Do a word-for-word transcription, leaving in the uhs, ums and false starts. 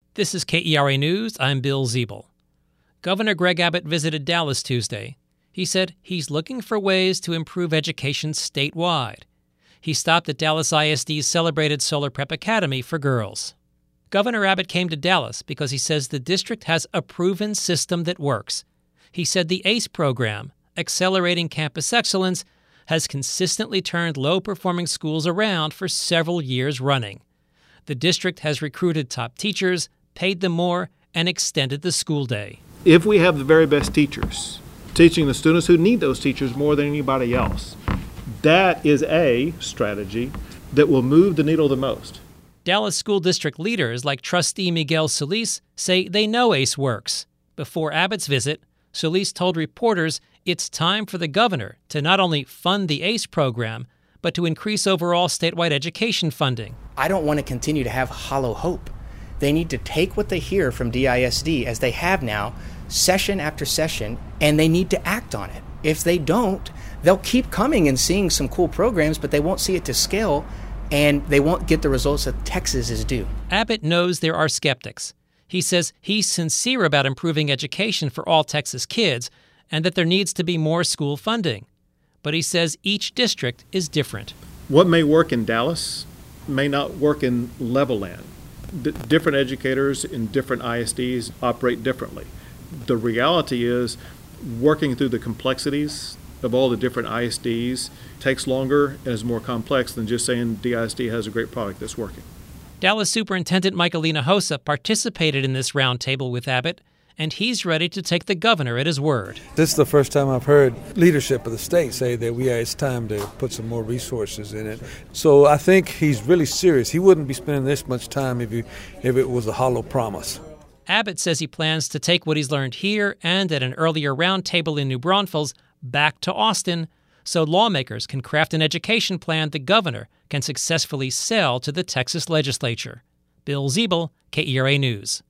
This is K E R A News. I'm Bill Ziebel. Governor Greg Abbott visited Dallas Tuesday. He said he's looking for ways to improve education statewide. He stopped at Dallas I S D's celebrated Solar Prep Academy for girls. Governor Abbott came to Dallas because he says the district has a proven system that works. He said the ACE program, Accelerating Campus Excellence, has consistently turned low-performing schools around for several years running. The district has recruited top teachers, paid them more, and extended the school day. If we have the very best teachers, teaching the students who need those teachers more than anybody else, that is a strategy that will move the needle the most. Dallas school district leaders like Trustee Miguel Solis say they know ACE works. Before Abbott's visit, Solis told reporters it's time for the governor to not only fund the ACE program, but to increase overall statewide education funding. I don't want to continue to have hollow hope. They need to take what they hear from D I S D, as they have now, session after session, and they need to act on it. If they don't, they'll keep coming and seeing some cool programs, but they won't see it to scale, and they won't get the results that Texas is due. Abbott knows there are skeptics. He says he's sincere about improving education for all Texas kids and that there needs to be more school funding. But he says each district is different. What may work in Dallas may not work in Levelland. D- different educators in different I S Ds operate differently. The reality is working through the complexities of all the different I S Ds takes longer and is more complex than just saying D I S D has a great product that's working. Dallas Superintendent Michaelina Hossa participated in this roundtable with Abbott, and he's ready to take the governor at his word. This is the first time I've heard leadership of the state say that we it's time to put some more resources in it. So I think he's really serious. He wouldn't be spending this much time if, he, if it was a hollow promise. Abbott says he plans to take what he's learned here and at an earlier roundtable in New Braunfels back to Austin so lawmakers can craft an education plan the governor can successfully sell to the Texas legislature. Bill Ziebel, K E R A News.